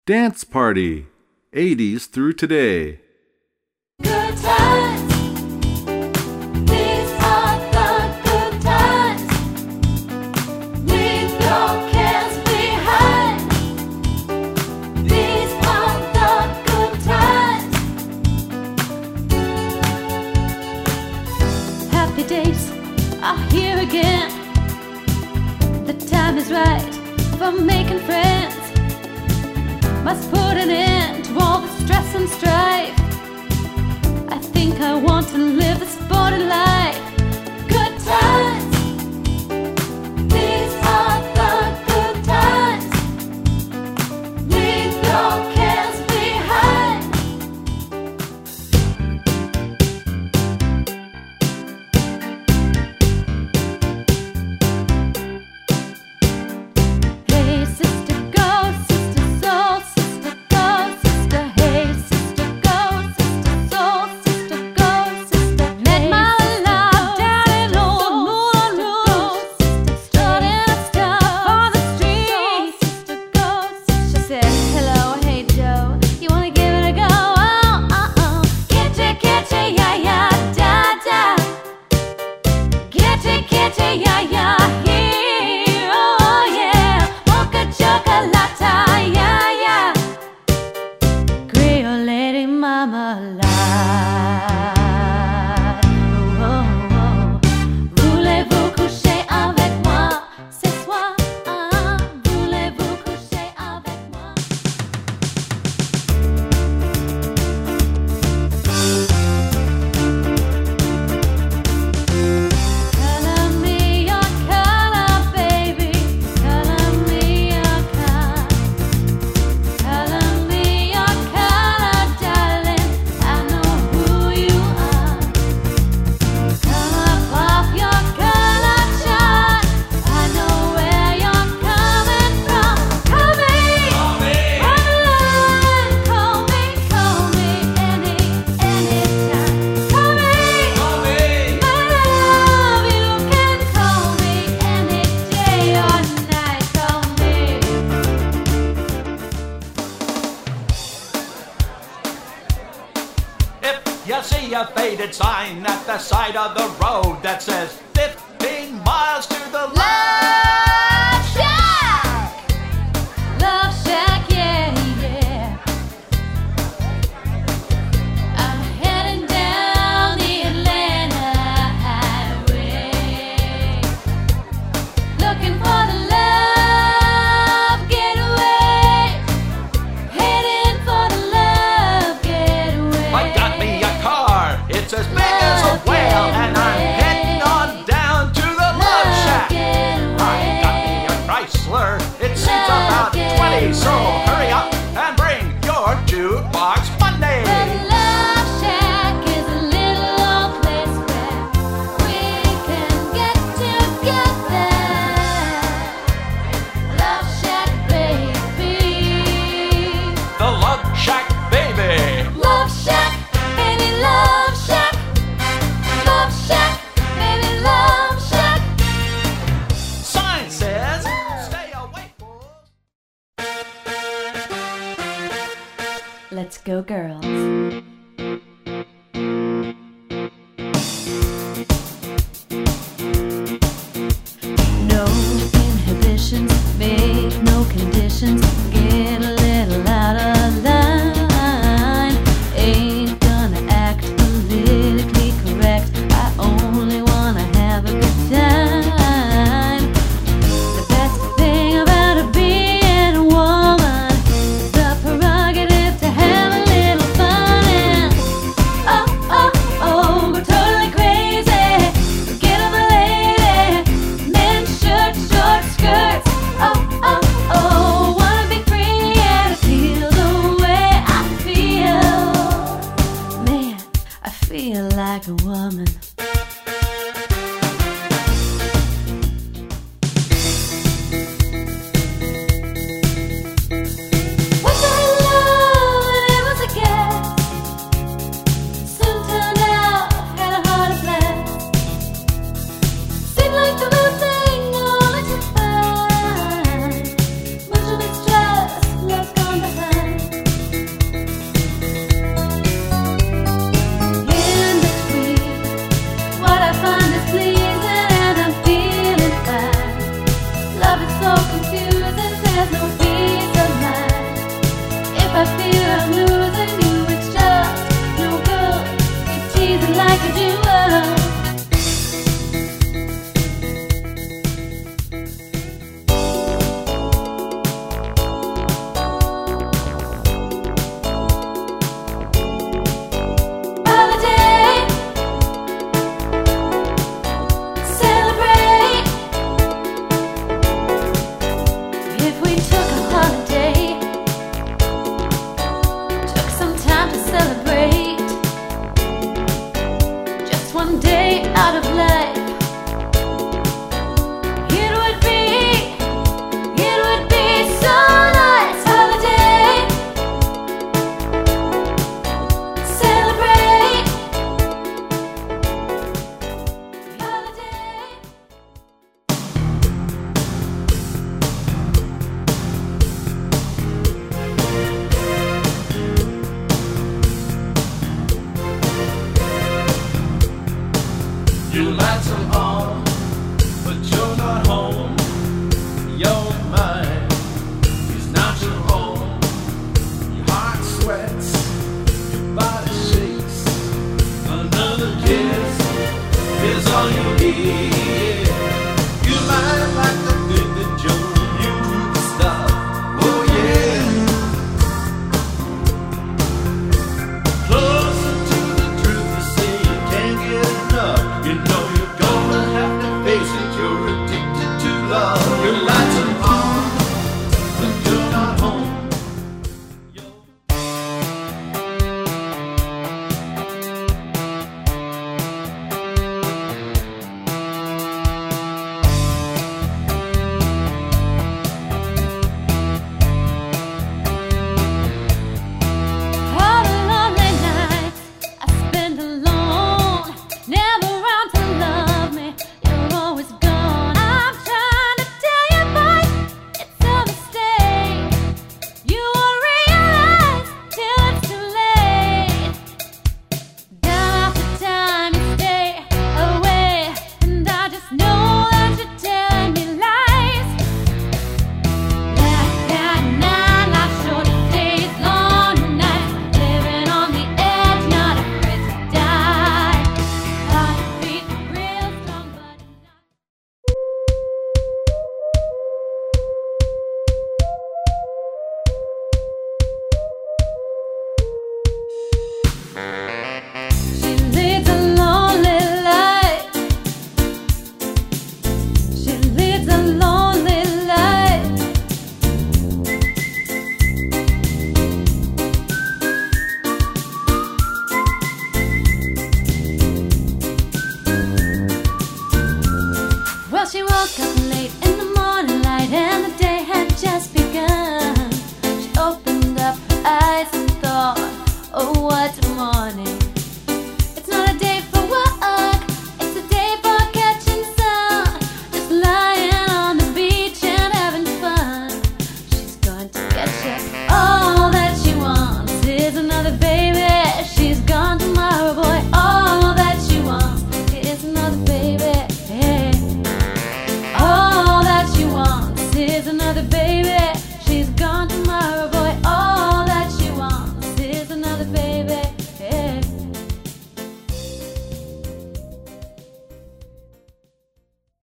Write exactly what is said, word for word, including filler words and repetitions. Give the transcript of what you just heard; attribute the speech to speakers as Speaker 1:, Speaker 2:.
Speaker 1: Dance Party, eighties through today.
Speaker 2: Good times. These are the good times. Leave your cares behind. These are the good times. Happy days are here again. The time is right for making friends. Must put an end to all the stress and strife. I think I want to live the sporty life. Good times. These are the good times. Leave your cares behind. Hey sister, go, sister soul, sister go, sister. Hey sister, go, sister soul, sister go, sister. Met my love down in old Moulin Rouge, starting a stuff on the street. Sister go, sister. She said, hello, hey Joe, you wanna give it a go? Oh, oh, oh. Kitty, kitty, yeah, yeah, da, da. Kitty, kitty, yeah, yeah, here, oh yeah. Mocha chocolate, yeah, yeah. Creole marmalade. Oh, oh, oh. Voulez-vous coucher avec moi ce soir? Ah, voulez-vous coucher avec moi? Color me your color, baby. Color me your color. Color me your color, darling. I know who you are. Come up off your color chart. I know where you're coming from. Call me, call me, call me, call me any, anytime. Call me, call me, my love. You can call me any day or night. Call me.
Speaker 3: If you see a faded sign at the side of the road that says fifteen miles to the left,
Speaker 2: Love Shack! Love Shack, yeah, yeah. I'm heading down the Atlanta highway, looking for the love getaway, heading for the love getaway.
Speaker 3: I got me a car. It's as big as a whale, and I'm heading on down to the Love Shack. I got me a Chrysler. It seats about twenty, so hurry up and bring your jukebox Monday.
Speaker 2: The Love Shack is a little old place where we can get together. Love Shack, baby.
Speaker 3: The Love Shack, baby.
Speaker 2: Love Shack, baby, Love Shack. Love Shack, baby, Love Shack.
Speaker 3: Sign says, stay away, fools.
Speaker 2: Let's go, girls.